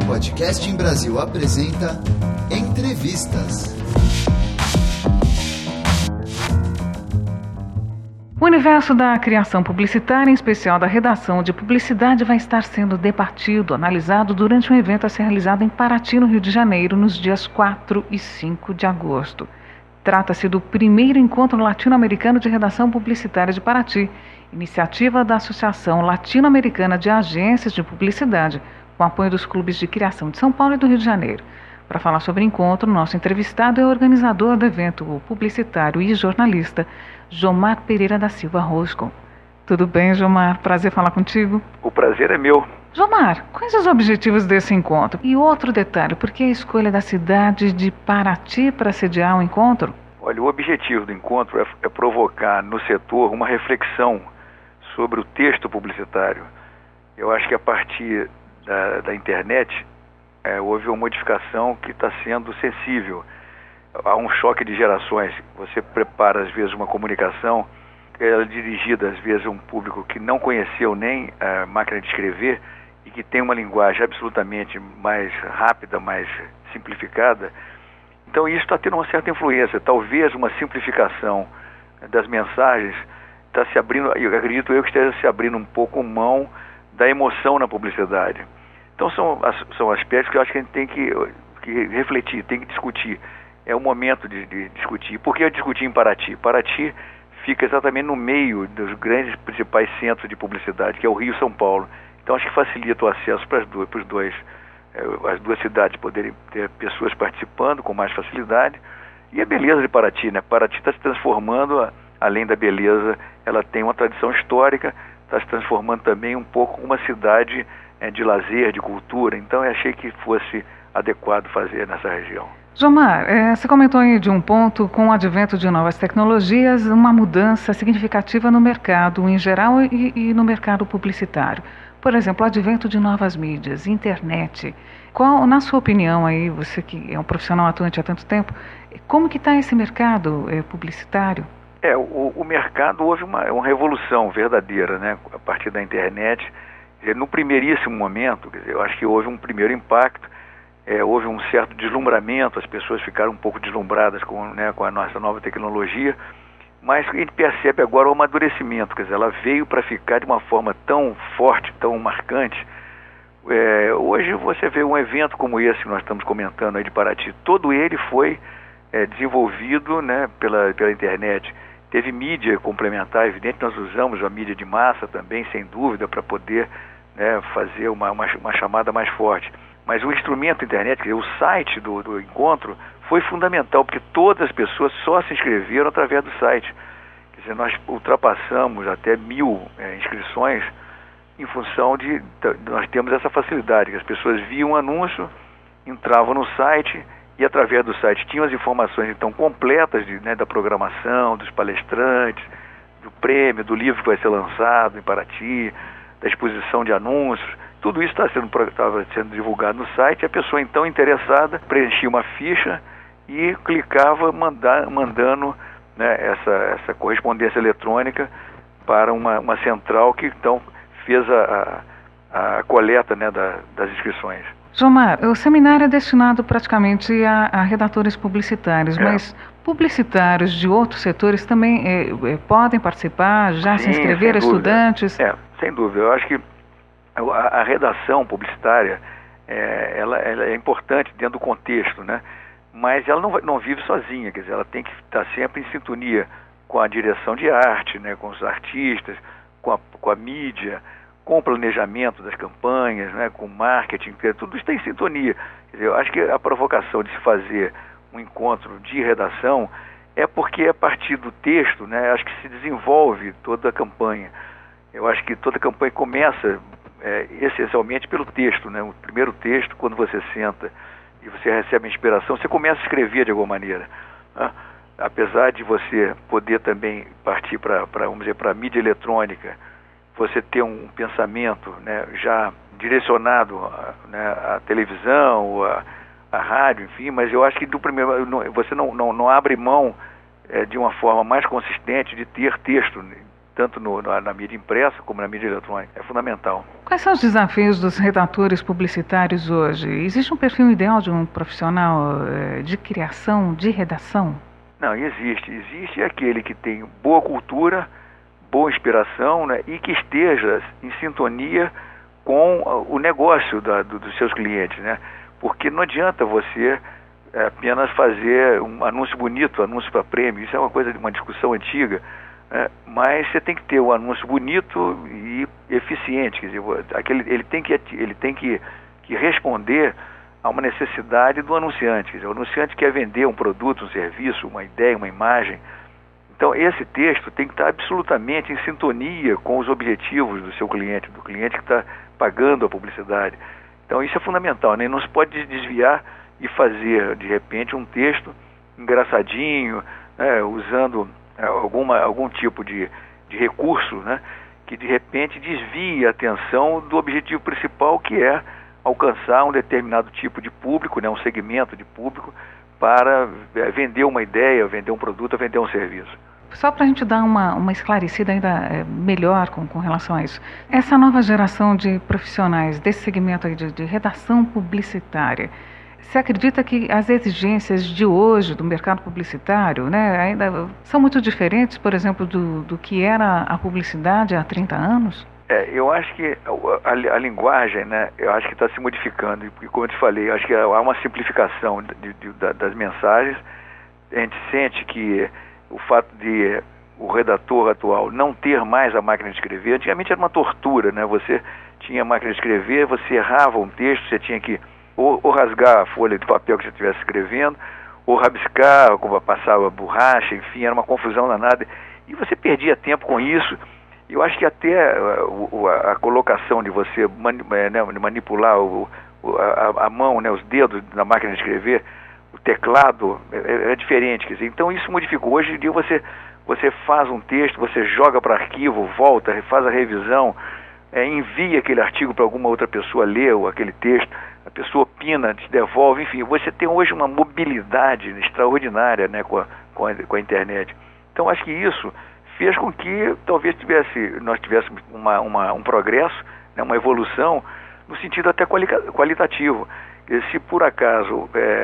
Podcast em Brasil apresenta Entrevistas. O universo da criação publicitária, em especial da redação de publicidade, vai estar sendo debatido, analisado durante um evento a ser realizado em Paraty, no Rio de Janeiro, nos dias 4 e 5 de agosto. Trata-se do primeiro encontro latino-americano de redação publicitária de Paraty, iniciativa da Associação Latino-Americana de Agências de Publicidade, com apoio dos clubes de criação de São Paulo e do Rio de Janeiro. Para falar sobre o encontro, nosso entrevistado é o organizador do evento, o publicitário e jornalista Jomar Pereira da Silva Rosco. Tudo bem, Jomar? Prazer falar contigo. O prazer é meu. Jomar, quais os objetivos desse encontro? E outro detalhe, por que a escolha da cidade de Paraty para sediar o encontro? Olha, o objetivo do encontro é provocar no setor uma reflexão sobre o texto publicitário. Eu acho que a partir da internet houve uma modificação que está sendo sensível. Há um choque de gerações. Você prepara, às vezes, uma comunicação, ela é dirigida, às vezes, a um público que não conheceu nem a máquina de escrever e que tem uma linguagem absolutamente mais rápida, mais simplificada. Então, isso está tendo uma certa influência. Talvez uma simplificação das mensagens está se abrindo, eu acredito eu que esteja se abrindo um pouco mão da emoção na publicidade. Então, são aspectos que eu acho que a gente tem que refletir, tem que discutir. É o momento de discutir. Por que eu discuti em Paraty? Paraty fica exatamente no meio dos grandes principais centros de publicidade, que é o Rio e São Paulo. Então acho que facilita o acesso para as duas cidades poderem ter pessoas participando com mais facilidade. E a beleza de Paraty, né? Paraty está se transformando, além da beleza, ela tem uma tradição histórica, está se transformando também um pouco uma cidade de lazer, de cultura. Então eu achei que fosse adequado fazer nessa região. Jomar, você comentou aí de um ponto, com o advento de novas tecnologias, uma mudança significativa no mercado em geral e no mercado publicitário. Por exemplo, o advento de novas mídias, internet. Qual, na sua opinião aí, você que é um profissional atuante há tanto tempo, como que está esse mercado publicitário? O mercado houve uma revolução verdadeira, né, a partir da internet. Quer dizer, no primeiríssimo momento, quer dizer, eu acho que houve um primeiro impacto. Houve um certo deslumbramento, as pessoas ficaram um pouco deslumbradas com a nossa nova tecnologia, mas a gente percebe agora o amadurecimento, quer dizer, ela veio para ficar de uma forma tão forte, tão marcante. Hoje você vê um evento como esse que nós estamos comentando aí de Paraty, todo ele foi desenvolvido, né, pela internet. Teve mídia complementar, evidente, nós usamos a mídia de massa também, sem dúvida, para poder fazer uma chamada mais forte. Mas o instrumento internet, quer dizer, o site do encontro, foi fundamental, porque todas as pessoas só se inscreveram através do site. Quer dizer, nós ultrapassamos até 1.000 inscrições em função de nós temos essa facilidade, que as pessoas viam o anúncio, entravam no site e através do site tinham as informações então completas da programação, dos palestrantes, do prêmio, do livro que vai ser lançado em Paraty, da exposição de anúncios. Tudo isso estava sendo divulgado no site. A pessoa, então, interessada, preenchia uma ficha e clicava mandando essa correspondência eletrônica para uma central que, então, fez a coleta das inscrições. Jomar, o seminário é destinado praticamente a redatores publicitários, mas publicitários de outros setores também podem participar, já se inscreveram, estudantes? Sem dúvida. Eu acho que a redação publicitária, ela é importante dentro do contexto, né? Mas ela não vive sozinha, quer dizer, ela tem que estar sempre em sintonia com a direção de arte, né? Com os artistas, com a mídia, com o planejamento das campanhas, né? Com o marketing, tudo isso tem em sintonia. Quer dizer, eu acho que a provocação de se fazer um encontro de redação é porque a partir do texto, né? Acho que se desenvolve toda a campanha. Eu acho que toda a campanha começa essencialmente pelo texto, né? O primeiro texto, quando você senta e você recebe a inspiração, você começa a escrever de alguma maneira, né? Apesar de você poder também partir para a mídia eletrônica, você ter um pensamento, né, já direcionado à televisão, à rádio, enfim, mas eu acho que do primeiro você não abre mão de uma forma mais consistente de ter texto tanto na mídia impressa como na mídia eletrônica. É fundamental. Quais são os desafios dos redatores publicitários hoje? Existe um perfil ideal de um profissional de criação, de redação? Não, existe. Existe aquele que tem boa cultura, boa inspiração, né, e que esteja em sintonia com o negócio dos seus clientes, né? Porque não adianta você apenas fazer um anúncio bonito, anúncio para prêmio. Isso é uma coisa de uma discussão antiga, mas você tem que ter um anúncio bonito e eficiente. Quer dizer, ele tem que responder a uma necessidade do anunciante. Quer dizer, o anunciante quer vender um produto, um serviço, uma ideia, uma imagem. Então, esse texto tem que estar absolutamente em sintonia com os objetivos do seu cliente, do cliente que está pagando a publicidade. Então, isso é fundamental, né? Não se pode desviar e fazer, de repente, um texto engraçadinho, né, usando algum tipo de recurso, né, que, de repente, desvie a atenção do objetivo principal, que é alcançar um determinado tipo de público, né, um segmento de público, para vender uma ideia, vender um produto, vender um serviço. Só para a gente dar uma esclarecida ainda melhor com relação a isso. Essa nova geração de profissionais desse segmento aí de redação publicitária, você acredita que as exigências de hoje do mercado publicitário, né, ainda são muito diferentes, por exemplo, do que era a publicidade há 30 anos? Eu acho que a linguagem, né, eu acho que está se modificando. E, como eu te falei, eu acho que há uma simplificação das mensagens. A gente sente que o fato de o redator atual não ter mais a máquina de escrever, antigamente era uma tortura, né? Você tinha a máquina de escrever, você errava um texto, você tinha que ou rasgar a folha de papel que você estivesse escrevendo, ou rabiscar, passava borracha, enfim, era uma confusão danada. E você perdia tempo com isso. E eu acho que até a colocação de você manipular a mão, né, os dedos na máquina de escrever, o teclado, é diferente. Quer dizer, então isso modificou. Hoje em dia você faz um texto, você joga para arquivo, volta, faz a revisão, envia aquele artigo para alguma outra pessoa ler aquele texto, a pessoa opina, te devolve, enfim, você tem hoje uma mobilidade extraordinária, né, com a internet. Então acho que isso fez com que talvez nós tivéssemos um progresso, né, uma evolução no sentido até qualitativo. Se por acaso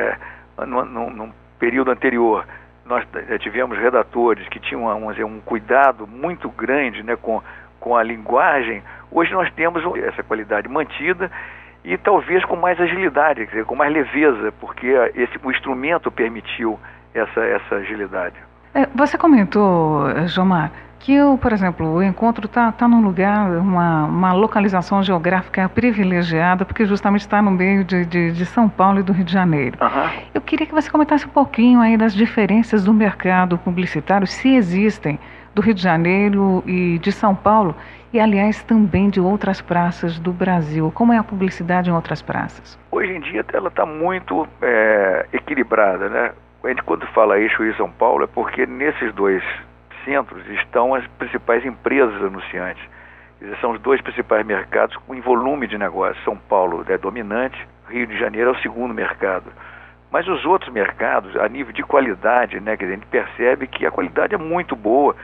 num período anterior nós tivemos redatores que tinham um cuidado muito grande, né, com a linguagem, hoje nós temos essa qualidade mantida e talvez com mais agilidade, quer dizer, com mais leveza, porque o instrumento permitiu essa agilidade. Você comentou, Jomar, que, por exemplo, o encontro está num lugar, uma localização geográfica privilegiada, porque justamente está no meio de São Paulo e do Rio de Janeiro. Uhum. Eu queria que você comentasse um pouquinho aí das diferenças do mercado publicitário, se existem, do Rio de Janeiro e de São Paulo, e, aliás, também de outras praças do Brasil. Como é a publicidade em outras praças? Hoje em dia ela está muito equilibrada, né? A gente, quando fala eixo Rio-São Paulo, é porque nesses dois centros estão as principais empresas anunciantes. São os dois principais mercados em volume de negócio. São Paulo é dominante, Rio de Janeiro é o segundo mercado. Mas os outros mercados, a nível de qualidade, né, que a gente percebe que a qualidade é muito boa.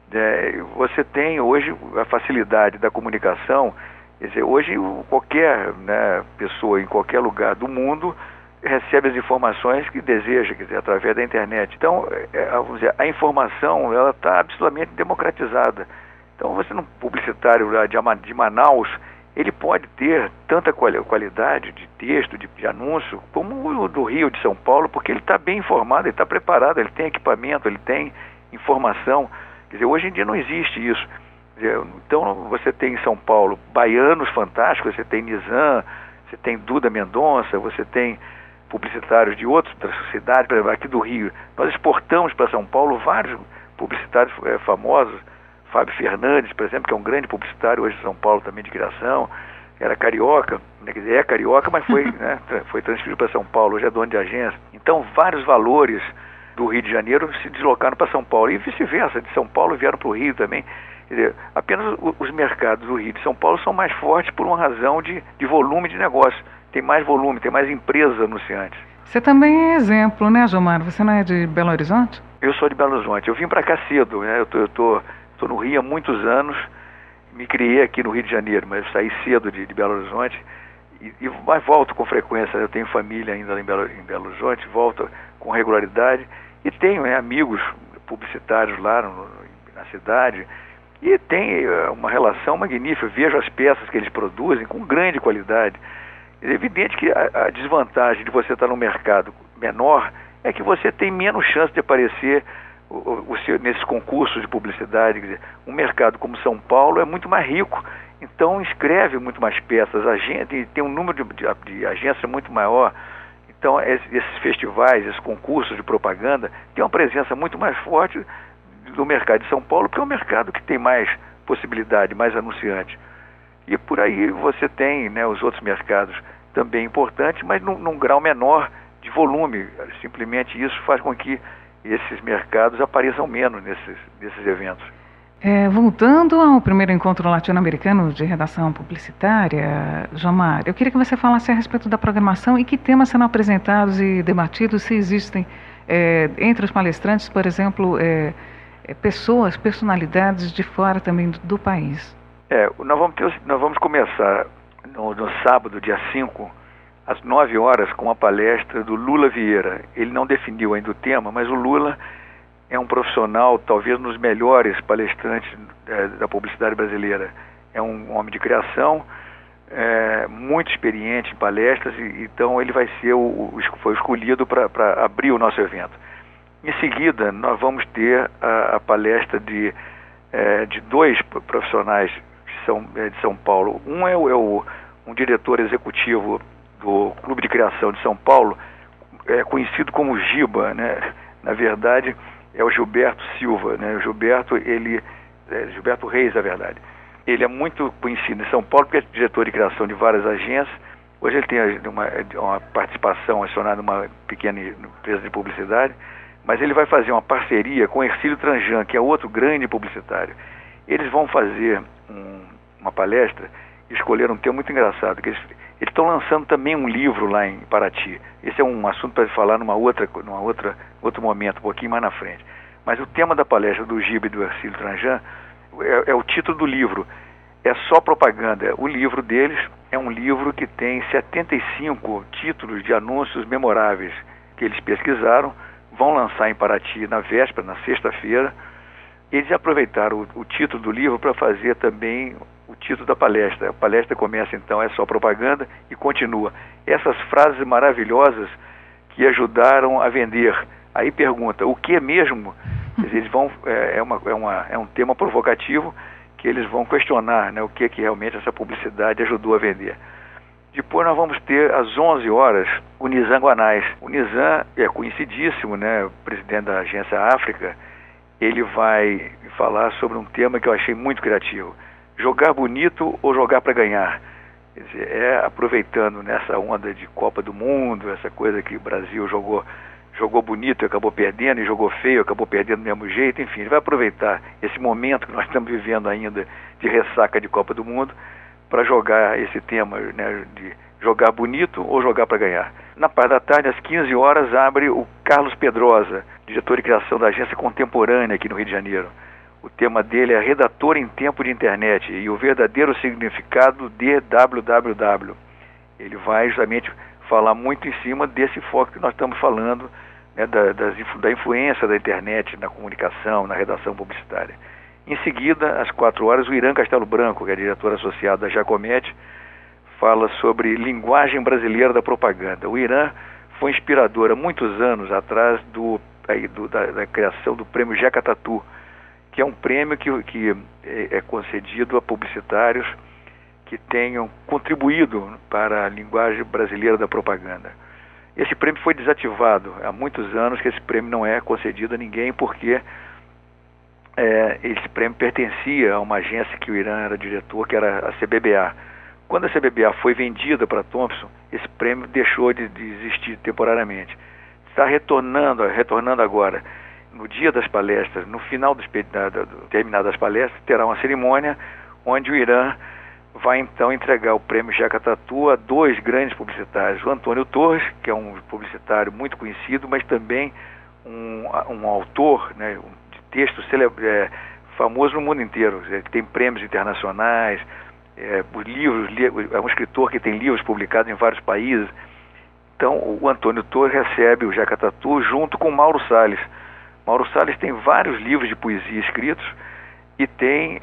Você tem hoje a facilidade da comunicação. Quer dizer, hoje qualquer, né, pessoa em qualquer lugar do mundo recebe as informações que deseja, quer dizer, através da internet. Então, vamos dizer, a informação ela está absolutamente democratizada. Então, você um publicitário lá de Manaus, ele pode ter tanta qualidade de texto, de anúncio, como o do Rio, de São Paulo, porque ele está bem informado, ele está preparado, ele tem equipamento, ele tem informação. Quer dizer, hoje em dia não existe isso. Quer dizer, então, você tem em São Paulo baianos fantásticos, você tem Nizam, você tem Duda Mendonça, você tem publicitários de outras cidades, por exemplo, aqui do Rio. Nós exportamos para São Paulo vários publicitários famosos. Fábio Fernandes, por exemplo, que é um grande publicitário hoje de São Paulo também de criação, era carioca, quer dizer, é carioca, mas foi, né, foi transferido para São Paulo, hoje é dono de agência. Então, vários valores do Rio de Janeiro se deslocaram para São Paulo e vice-versa, de São Paulo vieram para o Rio também. Quer dizer, apenas os mercados do Rio e de São Paulo são mais fortes por uma razão de volume de negócio. Tem mais volume, tem mais empresas anunciantes. Você também é exemplo, né, Jomar? Você não é de Belo Horizonte? Eu sou de Belo Horizonte. Eu vim para cá cedo, né? Eu tô estou no Rio há muitos anos, me criei aqui no Rio de Janeiro, mas saí cedo de Belo Horizonte, mas volto com frequência. Eu tenho família ainda em Belo Horizonte, volto com regularidade, e tenho amigos publicitários lá na cidade, e tem uma relação magnífica. Eu vejo as peças que eles produzem com grande qualidade. É evidente que a desvantagem de você estar no mercado menor é que você tem menos chance de aparecer nesses concursos de publicidade. Quer dizer, um mercado como São Paulo é muito mais rico, então inscreve muito mais peças, tem um número de agências muito maior. Então esses festivais, esses concursos de propaganda têm uma presença muito mais forte do mercado de São Paulo, porque é um mercado que tem mais possibilidade, mais anunciante. E por aí você tem, né, os outros mercados também importantes, mas num grau menor de volume. Simplesmente isso faz com que esses mercados apareçam menos nesses eventos. Voltando ao primeiro encontro latino-americano de redação publicitária, Jomar, eu queria que você falasse a respeito da programação e que temas serão apresentados e debatidos, se existem entre os palestrantes, por exemplo, personalidades de fora também do país. Nós vamos começar no sábado, dia 5, às 9 horas, com a palestra do Lula Vieira. Ele não definiu ainda o tema, mas o Lula é um profissional, talvez um dos melhores palestrantes da publicidade brasileira. É um homem de criação, muito experiente em palestras, então ele vai ser foi escolhido para abrir o nosso evento. Em seguida, nós vamos ter a palestra de dois profissionais de São Paulo. Um é um diretor executivo do Clube de Criação de São Paulo, conhecido como Giba, né? Na verdade, é o Gilberto Silva, né? Gilberto Reis, na verdade. Ele é muito conhecido em São Paulo porque é diretor de criação de várias agências. Hoje ele tem uma participação acionada numa pequena empresa de publicidade, mas ele vai fazer uma parceria com Hercílio Tranjan, que é outro grande publicitário. Eles vão fazer uma palestra e escolheram um tema muito engraçado, que eles estão lançando também um livro lá em Paraty. Esse é um assunto para falar outro momento, um pouquinho mais na frente. Mas o tema da palestra do Giba e do Hercílio Tranjan é o título do livro. É só propaganda. O livro deles é um livro que tem 75 títulos de anúncios memoráveis que eles pesquisaram, vão lançar em Paraty na véspera, na sexta-feira. Eles aproveitaram o título do livro para fazer também o título da palestra. A palestra começa então, é só propaganda, e continua. Essas frases maravilhosas que ajudaram a vender. Aí pergunta, o que é mesmo? Quer dizer, eles vão, é um tema provocativo que eles vão questionar, né, o que realmente essa publicidade ajudou a vender. Depois nós vamos ter, às 11 horas, o Nizam Guanais. O Nizam é conhecidíssimo, né, presidente da Agência África. Ele vai falar sobre um tema que eu achei muito criativo. Jogar bonito ou jogar para ganhar? Quer dizer, aproveitando nessa onda de Copa do Mundo, essa coisa que o Brasil jogou bonito e acabou perdendo, e jogou feio, acabou perdendo do mesmo jeito. Enfim, ele vai aproveitar esse momento que nós estamos vivendo ainda de ressaca de Copa do Mundo para jogar esse tema, né, de jogar bonito ou jogar para ganhar. Na parte da tarde, às 15 horas, abre o Carlos Pedrosa, diretor de criação da Agência Contemporânea aqui no Rio de Janeiro. O tema dele é Redator em Tempo de Internet e o verdadeiro significado de www. Ele vai justamente falar muito em cima desse foco que nós estamos falando, né, da influência da internet na comunicação, na redação publicitária. Em seguida, às 4 horas, o Irã Castelo Branco, que é diretor associado da Jacomete, fala sobre linguagem brasileira da propaganda. O Irã foi inspirador há muitos anos atrás da criação do prêmio Jeca Tatu, que é um prêmio que é concedido a publicitários que tenham contribuído para a linguagem brasileira da propaganda. Esse prêmio foi desativado há muitos anos, que esse prêmio não é concedido a ninguém, porque esse prêmio pertencia a uma agência que o Irã era diretor, que era a CBBA. Quando a CBBA foi vendida para a Thomson, esse prêmio deixou de existir temporariamente. Está retornando agora. No dia das palestras, no final terminado das palestras, terá uma cerimônia onde o Irã vai então entregar o prêmio Jeca Tatu a dois grandes publicitários. O Antônio Torres, que é um publicitário muito conhecido, mas também um autor, né, de textos famoso no mundo inteiro, que tem prêmios internacionais, os livros, é um escritor que tem livros publicados em vários países. Então, o Antônio Torres recebe o Jeca Tatu junto com o Mauro Salles. Mauro Salles tem vários livros de poesia escritos e tem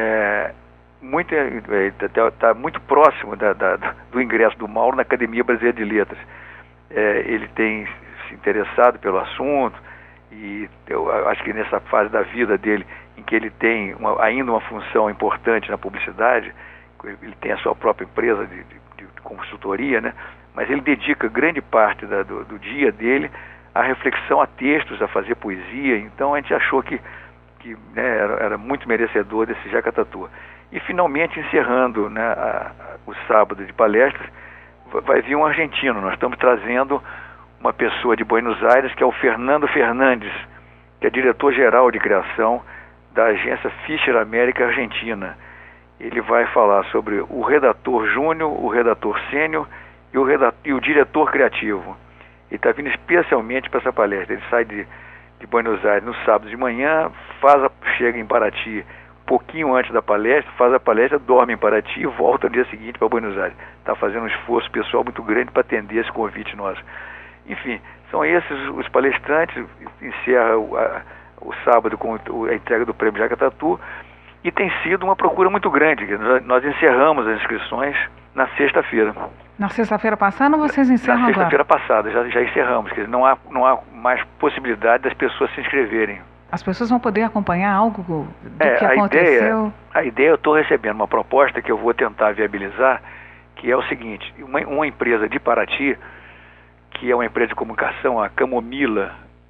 está muito próximo do ingresso do Mauro na Academia Brasileira de Letras. Ele tem se interessado pelo assunto e eu acho que nessa fase da vida dele, em que ele tem ainda uma função importante na publicidade, ele tem a sua própria empresa de consultoria, né? Mas ele dedica grande parte do dia dele à reflexão, a textos, a fazer poesia. Então a gente achou que era muito merecedor desse Jeca Tatu. E finalmente, encerrando, né, o sábado de palestras, vai vir um argentino. Nós estamos trazendo uma pessoa de Buenos Aires, que é o Fernando Fernandes, que é diretor-geral de criação da agência Fischer América Argentina. Ele vai falar sobre o redator júnior, o redator sênior e o diretor criativo. Ele está vindo especialmente para essa palestra. Ele sai de Buenos Aires no sábado de manhã, chega em Paraty pouquinho antes da palestra, faz a palestra, dorme em Paraty e volta no dia seguinte para Buenos Aires. Está fazendo um esforço pessoal muito grande para atender esse convite nosso. Enfim, são esses os palestrantes. Encerra o sábado com a entrega do prêmio Jeca Tatu, e tem sido uma procura muito grande. Nós encerramos as inscrições na sexta-feira. Na sexta-feira passada ou vocês encerram agora? Na sexta-feira passada, já encerramos. Quer dizer, não há mais possibilidade das pessoas se inscreverem. As pessoas vão poder acompanhar algo do que aconteceu? A ideia, eu estou recebendo uma proposta que eu vou tentar viabilizar, que é o seguinte: uma empresa de Paraty, que é uma empresa de comunicação, a Camomila,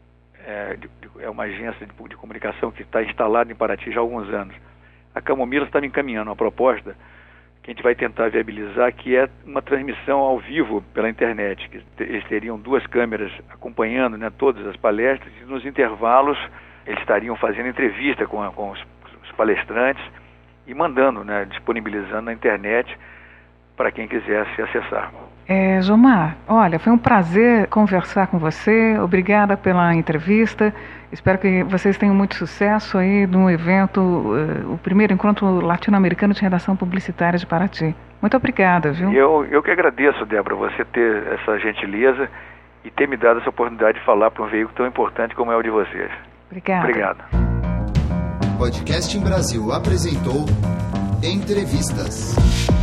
é uma agência de comunicação que está instalada em Paraty já há alguns anos. A Camomila está me encaminhando uma proposta que a gente vai tentar viabilizar, que é uma transmissão ao vivo pela internet. Que eles teriam 2 câmeras acompanhando, né, todas as palestras, e nos intervalos eles estariam fazendo entrevista com os palestrantes e mandando, né, disponibilizando na internet para quem quisesse acessar. Jomar, olha, foi um prazer conversar com você. Obrigada pela entrevista. Espero que vocês tenham muito sucesso aí no evento, o primeiro encontro latino-americano de redação publicitária de Paraty. Muito obrigada, viu? Eu que agradeço, Débora, você ter essa gentileza e ter me dado essa oportunidade de falar para um veículo tão importante como é o de vocês. Obrigada. Obrigado. Podcast em Brasil apresentou Entrevistas.